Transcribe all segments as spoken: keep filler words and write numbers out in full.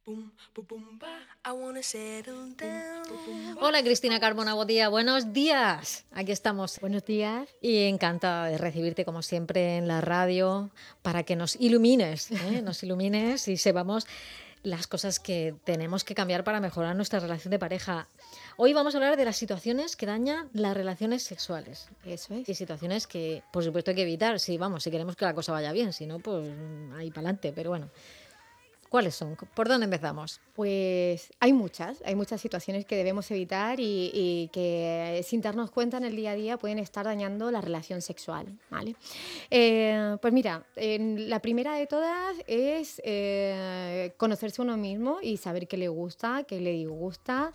Hola Cristina Carbona Bodía, buenos días. Aquí estamos. Buenos días. Y encantada de recibirte como siempre en la radio para que nos ilumines, ¿eh? nos ilumines y sepamos las cosas que tenemos que cambiar para mejorar nuestra relación de pareja. Hoy vamos a hablar de las situaciones que dañan las relaciones sexuales. Eso es. Y situaciones que, por supuesto, hay que evitar. Si, vamos, si queremos que la cosa vaya bien, si no, pues ahí para adelante. Pero bueno, ¿cuáles son? ¿Por dónde empezamos? Pues hay muchas, hay muchas situaciones que debemos evitar y, y que sin darnos cuenta en el día a día pueden estar dañando la relación sexual, ¿vale? Eh, pues mira, en la primera de todas es eh, conocerse uno mismo y saber qué le gusta, qué le disgusta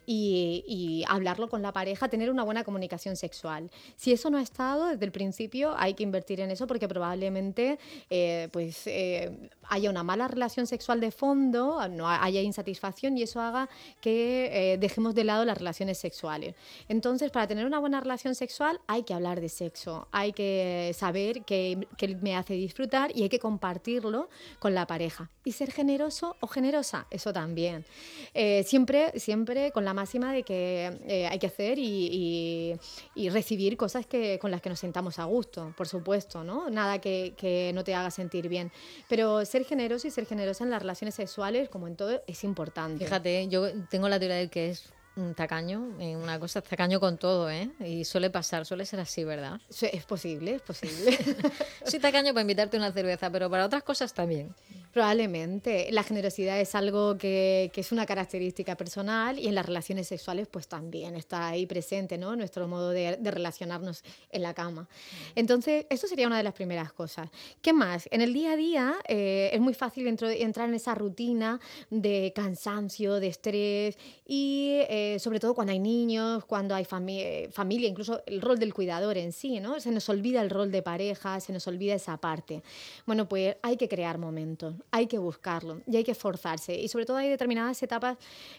y, y hablarlo con la pareja, tener una buena comunicación sexual. Si eso no ha estado desde el principio, hay que invertir en eso porque probablemente eh, pues, eh, haya una mala relación sexual de fondo, no haya insatisfacción y eso haga que eh, dejemos de lado las relaciones sexuales. Entonces, para tener una buena relación sexual hay que hablar de sexo, hay que saber qué, qué me hace disfrutar y hay que compartirlo con la pareja. Y ser generoso o generosa, eso también. Eh, siempre, siempre con la máxima de que eh, hay que hacer y, y, y recibir cosas que, con las que nos sintamos a gusto, por supuesto, ¿no? Nada que, que no te haga sentir bien. Pero ser generoso y ser generosa en las relaciones sexuales, como en todo, es importante. Fíjate, yo tengo la teoría de que es un tacaño, una cosa tacaño con todo, ¿eh? Y suele pasar, suele ser así, ¿verdad? Es posible, es posible. Soy tacaño para invitarte una cerveza, pero para otras cosas también. Probablemente. La generosidad es algo que, que es una característica personal y en las relaciones sexuales pues también está ahí presente, ¿no? Nuestro modo de, de relacionarnos en la cama. Entonces, esto sería una de las primeras cosas. ¿Qué más? En el día a día eh, es muy fácil entro, entrar en esa rutina de cansancio, de estrés y eh, sobre todo cuando hay niños, cuando hay fami- familia, incluso el rol del cuidador en sí, ¿no? Se nos olvida el rol de pareja, se nos olvida esa parte. Bueno, pues hay que crear momentos. Hay que buscarlo y hay que esforzarse. Y sobre todo hay determinadas etapas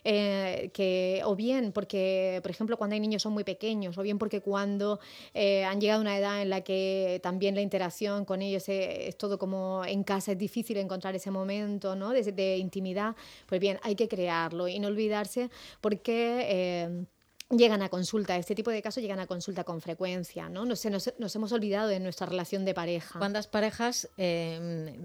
eh, que, o bien porque, por ejemplo, cuando hay niños son muy pequeños, o bien porque cuando eh, han llegado a una edad en la que también la interacción con ellos es, es todo como en casa, es difícil encontrar ese momento, ¿no? de, de intimidad, pues bien, hay que crearlo y no olvidarse porque... Eh, llegan a consulta, este tipo de casos llegan a consulta con frecuencia, ¿no? Nos, nos, nos hemos olvidado de nuestra relación de pareja. ¿Cuántas parejas... Eh,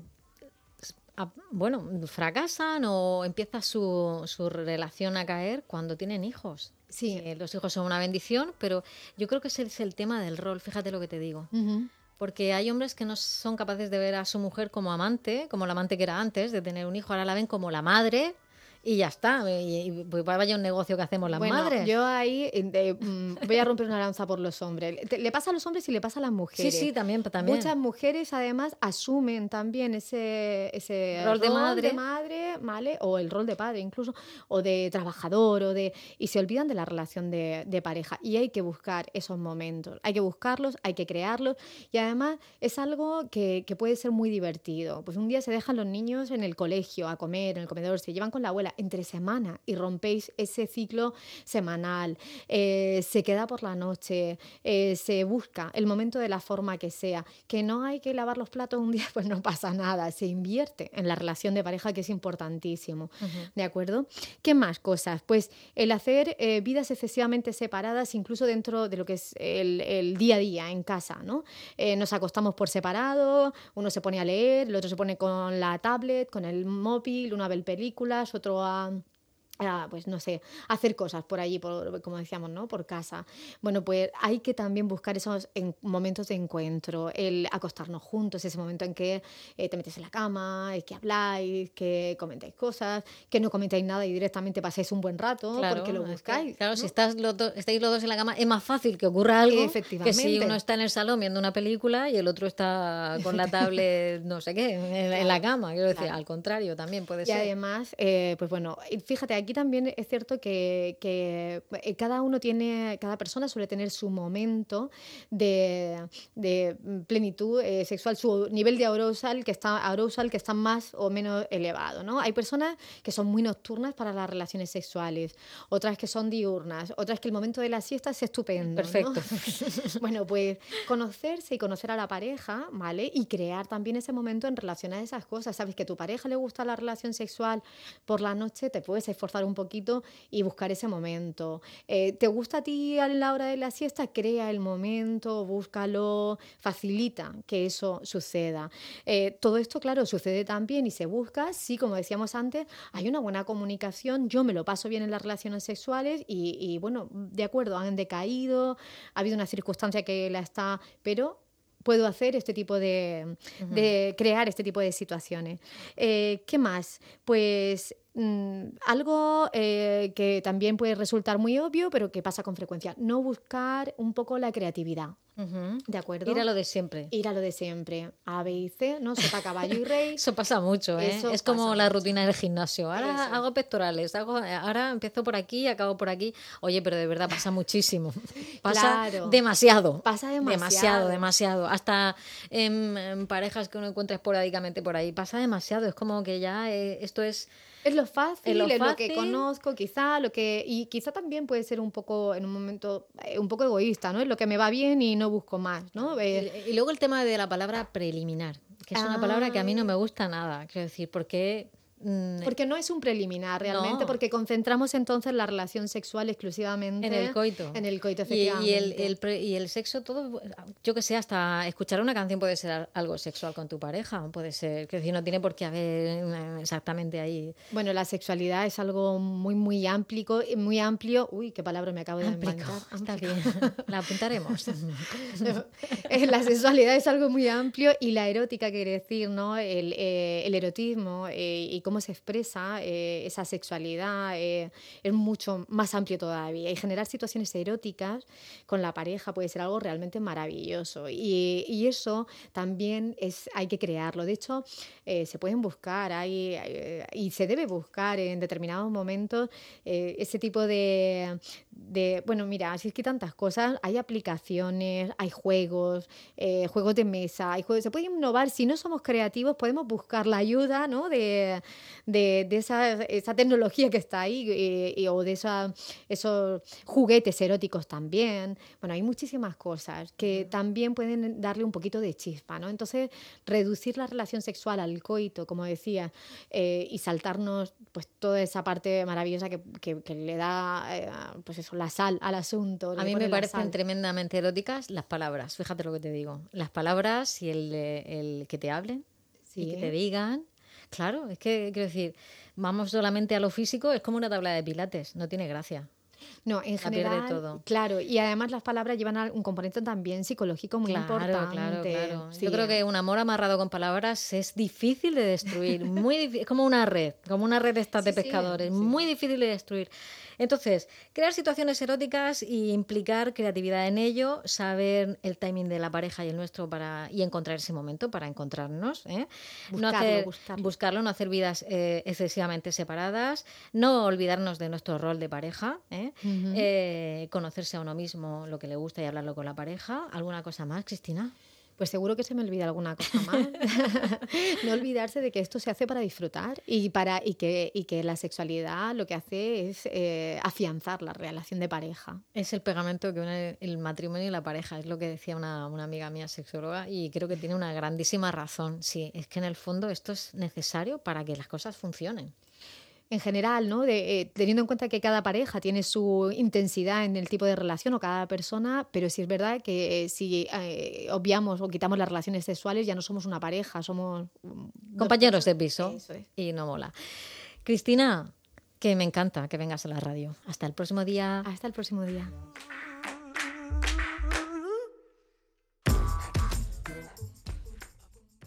bueno, fracasan o empieza su, su relación a caer cuando tienen hijos? Sí. Eh, los hijos son una bendición, pero yo creo que ese es el tema del rol, fíjate lo que te digo. Uh-huh. Porque hay hombres que no son capaces de ver a su mujer como amante, como la amante que era antes de tener un hijo, ahora la ven como la madre. Y ya está, y, y pues vaya un negocio que hacemos las bueno, madres. Yo ahí eh, voy a romper una lanza por los hombres. Le pasa a los hombres y le pasa a las mujeres. Sí, sí, también, también. Muchas mujeres además asumen también ese, ese rol, rol de madre, de madre, ¿vale? O el rol de padre incluso, o de trabajador, o de y se olvidan de la relación de, de pareja. Y hay que buscar esos momentos, hay que buscarlos, hay que crearlos. Y además es algo que, que puede ser muy divertido. Pues un día se dejan los niños en el colegio a comer, en el comedor, se llevan con la abuela entre semana y rompéis ese ciclo semanal, eh, se queda por la noche, eh, se busca el momento de la forma que sea, que no hay que lavar los platos un día, pues no pasa nada, se invierte en la relación de pareja, que es importantísimo, uh-huh. ¿De acuerdo? ¿Qué más cosas? Pues el hacer eh, vidas excesivamente separadas, incluso dentro de lo que es el, el día a día en casa, ¿no? Eh, nos acostamos por separado, uno se pone a leer, el otro se pone con la tablet, con el móvil, uno a ver películas, otro a... a, pues no sé, hacer cosas por allí, por, como decíamos, ¿no? Por casa. Bueno, pues hay que también buscar esos en, momentos de encuentro, el acostarnos juntos, ese momento en que eh, te metes en la cama, que habláis, que comentáis cosas, que no comentáis nada y directamente pasáis un buen rato, claro, porque lo buscáis. Que, claro, ¿no? si estás los do, estáis los dos en la cama, es más fácil que ocurra algo que si uno está en el salón viendo una película y el otro está con la tablet, no sé qué, en, claro, en la cama. Quiero decir, claro. Al contrario, también puede y ser. Y además, eh, pues bueno, fíjate, aquí aquí también es cierto que, que cada uno tiene, cada persona suele tener su momento de, de plenitud eh, sexual, su nivel de arousal que está arousal que está más o menos elevado, ¿no? Hay personas que son muy nocturnas para las relaciones sexuales, otras que son diurnas, otras que el momento de la siesta es estupendo, Perfecto. ¿no? Bueno, pues conocerse y conocer a la pareja, ¿vale? Y crear también ese momento en relación a esas cosas. Sabes que a tu pareja le gusta la relación sexual por la noche, te puedes esforzar un poquito y buscar ese momento. Eh, ¿Te gusta a ti a la hora de la siesta? Crea el momento, búscalo, facilita que eso suceda. Eh, todo esto, claro, sucede también y se busca si, como decíamos antes, hay una buena comunicación, yo me lo paso bien en las relaciones sexuales y, y bueno, de acuerdo, han decaído, ha habido una circunstancia que la está, pero puedo hacer este tipo de, uh-huh. de crear este tipo de situaciones. Eh, ¿Qué más? Pues mmm, algo eh, que también puede resultar muy obvio, pero que pasa con frecuencia, no buscar un poco la creatividad. Uh-huh. ¿De acuerdo? Ir a lo de siempre. Ir a lo de siempre. A, B y C, ¿no? Sopa, caballo y rey. Eso pasa mucho, ¿eh? Eso es como la mucho. rutina del gimnasio. Ahora Eso. hago pectorales, hago, ahora empiezo por aquí y acabo por aquí. Oye, pero de verdad pasa muchísimo. Pasa claro. demasiado. Pasa demasiado. Demasiado, demasiado. Hasta en, en parejas que uno encuentra esporádicamente por ahí. Pasa demasiado. Es como que ya eh, esto es... Es lo fácil, es, lo, es fácil. lo que conozco, quizá, lo que y quizá también puede ser un poco, en un momento, eh, un poco egoísta, ¿no? Es lo que me va bien y no busco más, ¿no? Eh, y, y luego el tema de la palabra preliminar, que es ah. una palabra que a mí no me gusta nada. Quiero decir, porque... Porque no es un preliminar realmente, no. porque concentramos entonces la relación sexual exclusivamente en el coito. En el coito, efectivamente. Y, y, el, el pre, y el sexo, todo, yo que sé, hasta escuchar una canción puede ser algo sexual con tu pareja, puede ser, que decir, no tiene por qué haber exactamente ahí. Bueno, la sexualidad es algo muy, muy amplio, muy amplio. Uy, qué palabra me acabo de Amplico. inventar. Está bien, la apuntaremos. La sexualidad es algo muy amplio y la erótica, quiere decir, ¿no? El, eh, el erotismo eh, y cómo se expresa eh, esa sexualidad eh, es mucho más amplio todavía y generar situaciones eróticas con la pareja puede ser algo realmente maravilloso y, y eso también es, hay que crearlo. De hecho, eh, se pueden buscar hay, hay, y se debe buscar en determinados momentos eh, ese tipo de, de... Bueno, mira, así es que tantas cosas, hay aplicaciones, hay juegos, eh, juegos de mesa, hay juegos, se puede innovar. Si no somos creativos podemos buscar la ayuda, ¿no? de de, de esa, esa tecnología que está ahí eh, y, o de esa, esos juguetes eróticos también. Bueno, hay muchísimas cosas que también pueden darle un poquito de chispa, ¿no? Entonces, reducir la relación sexual al coito, como decía, eh, y saltarnos pues toda esa parte maravillosa que, que, que le da eh, pues eso, la sal al asunto. A mí me parecen sal. tremendamente eróticas las palabras, fíjate lo que te digo. Las palabras y el, el que te hablen sí, y que te digan. Claro, es que, quiero decir, vamos solamente a lo físico, es como una tabla de pilates, no tiene gracia. No, en la general, todo. Claro, y además las palabras llevan a un componente también psicológico muy claro, importante. Claro, claro, sí. Yo creo que un amor amarrado con palabras es difícil de destruir, muy difícil, es como una red, como una red esta de sí, pescadores, sí, sí. muy difícil de destruir. Entonces, crear situaciones eróticas y implicar creatividad en ello, saber el timing de la pareja y el nuestro para y encontrar ese momento para encontrarnos. ¿eh? Buscarlo, no hacer, buscarlo. buscarlo, no hacer vidas eh, excesivamente separadas, no olvidarnos de nuestro rol de pareja, ¿eh? Uh-huh. Eh, conocerse a uno mismo, lo que le gusta y hablarlo con la pareja. ¿Alguna cosa más, Cristina? Pues seguro que se me olvida alguna cosa más. No olvidarse de que esto se hace para disfrutar y, para, y, que, y que la sexualidad lo que hace es eh, afianzar la relación de pareja. Es el pegamento que une el matrimonio y la pareja, es lo que decía una, una amiga mía sexóloga y creo que tiene una grandísima razón. Sí, es que en el fondo esto es necesario para que las cosas funcionen. En general, ¿no? De, eh, teniendo en cuenta que cada pareja tiene su intensidad en el tipo de relación o cada persona, pero sí es verdad que eh, si eh, obviamos o quitamos las relaciones sexuales ya no somos una pareja, somos compañeros de piso. Eso es. Y no mola. Cristina, que me encanta que vengas a la radio. Hasta el próximo día. Hasta el próximo día.